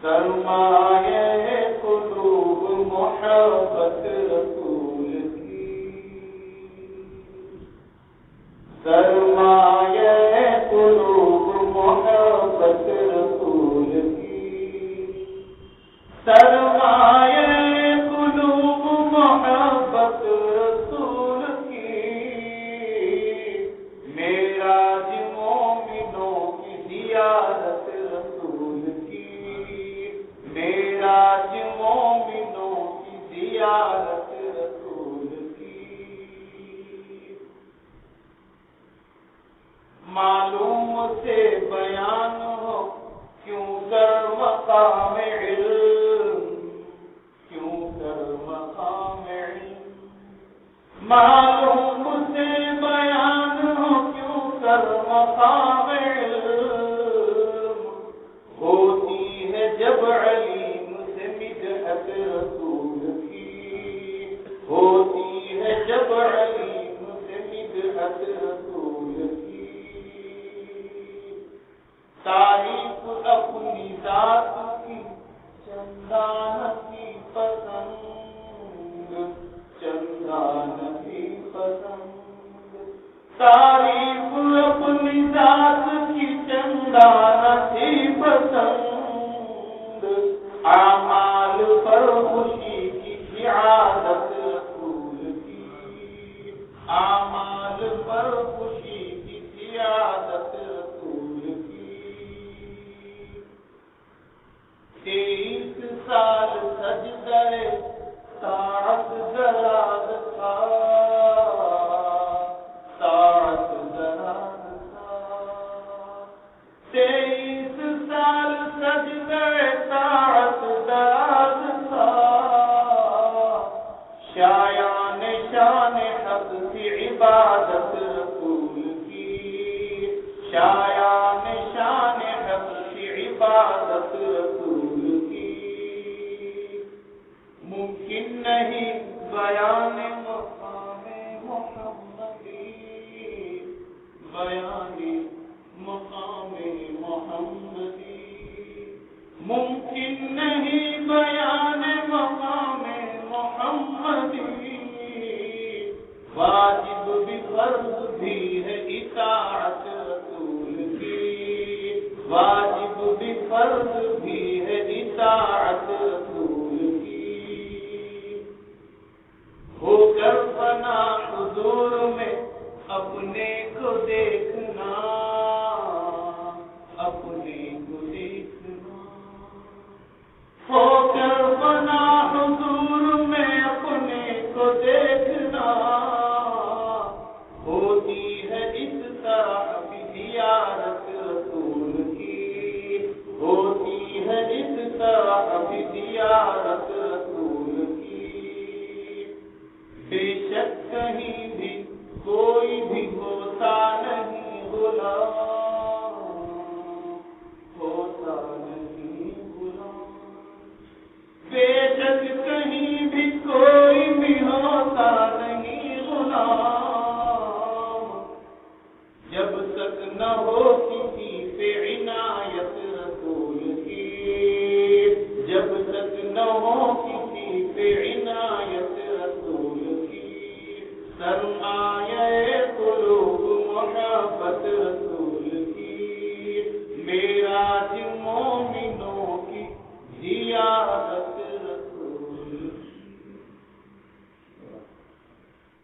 سرمایہ قلوب محبت رسول کی، سرمایہ قلوب محبت رسول کی، سرمایہ قلوب محبت رسول کی، معراج مومنوں کی زیارت رسول کی، معراج مومنوں کی زیارت رسول کی، معلوم سے بیان ہو کیوں کر مقام علم، کیوں کر مقام علم، معلوم سے بیان ہو کیوں کر مقام علم، ہوتی ہے جب علیم سے مدحت رسول کی، ہوتی ہے جب علیم سے مدحت رسول کی، تعریف اپنی ذات کی چندان کی پسند، چندان کی پسند، تعریف اپنی ذات کی چندان کی پسند، اعمال پر خوشی کی عادت رسول کی، اعمال پر خوشی کی عادت رسول کی، 23 سال سجدہ طاعت دراز تھا، طاعت دراز تھا، 23 سال سجدہ طاعت دراز تھا، شایان شان حق کی عبادت رسول کی، شایان شان حق کی عبادت رسول کی، ممکن نہیں بیان مقام محمدی، بیان مقام محمدی، ممکن نہیں بیان مقام محمدی، واجب بھی فرض بھی ہے اطاعت رسول کی، واجب بھی فرض بھی ہے اطاعت رسول کی، ہو کر فنا حضور میں اپنے کو دیکھنا، اپنے کو دیکھنا، ہو کر فنا حضور میں اپنے کو دیکھنا، ہوتی ہے اس طرح بھی زیارت رسول کی، ہوتی ہے اس طرح بھی زیارت